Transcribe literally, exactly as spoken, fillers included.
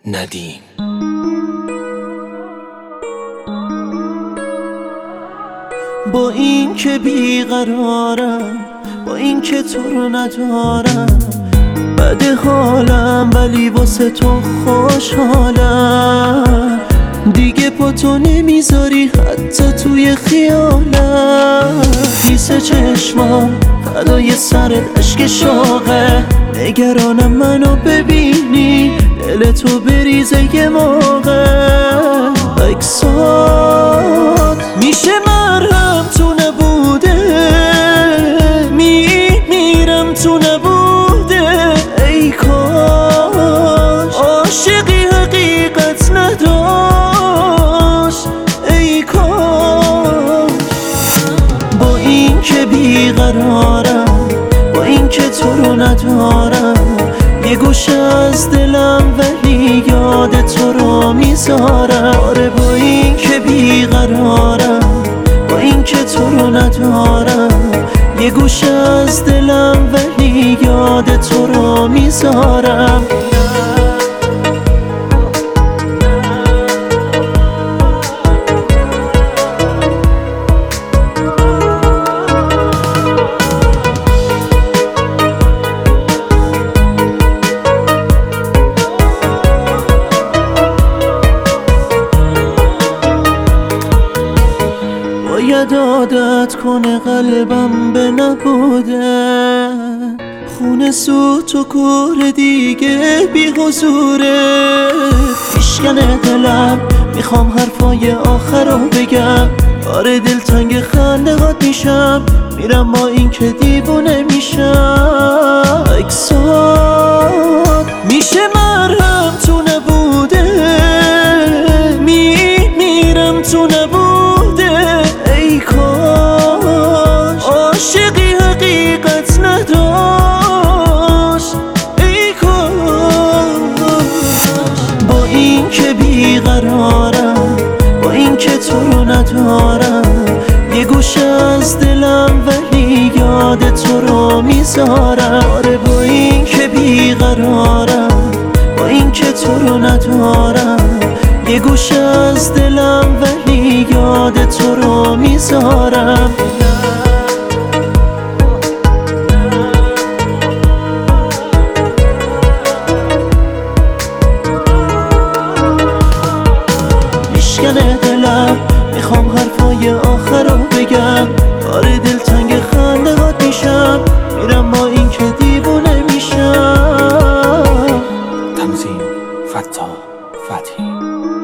ندیم. با این که بیقرارم، با این که تو رو ندارم، بده حالم ولی واسه تو خوشحالم. دیگه پا تو نمیذاری حتی توی خیالم. خیس چشمام فدای سرت، عشق شوقه، نگرانم منو ببینی دل تو بریزه یه موقع. اکسات میشه مرهم تو نبوده، میمیرم تو نبوده. ای کاش عاشقی حقیقت نداشت، ای کاش. با این که بیقرارم، با این که تو رو ندارم، یه گوشه از دلم ولی یاد تو رو میذارم. آره با این که بیقرارم، با این که تو رو ندارم، یه گوشه از دلم ولی یاد تو رو میذارم. باید عادت کنه قلبم به نبوده، خونه سوت و کور دیگه بی حضوره. میشکنه دلم، میخوام حرفای آخر رو بگم. آره دلتنگ خنده هات میشم، میرم با این که دیوونه میشم. اکسات میشه مرهم تو نبوده، میمیرم تو نبوده. ای کاش عاشقی حقیقت نداشت، ای کاش. با این که بیقرارم، با این که تو رو ندارم، یه گوشه از دلم ولی یاد تو رو میذارم. آره با این که بیقرارم، با این که تو رو ندارم، یه گوشه از دلم ولی یاد تو رو میذارم. میشکنه دلم، میخوام حرفای آخر رو بگم. آره دلتنگ خنده هات میشم، میرم با این که دیوونه میشم. تنظیم: فتاح فتحی.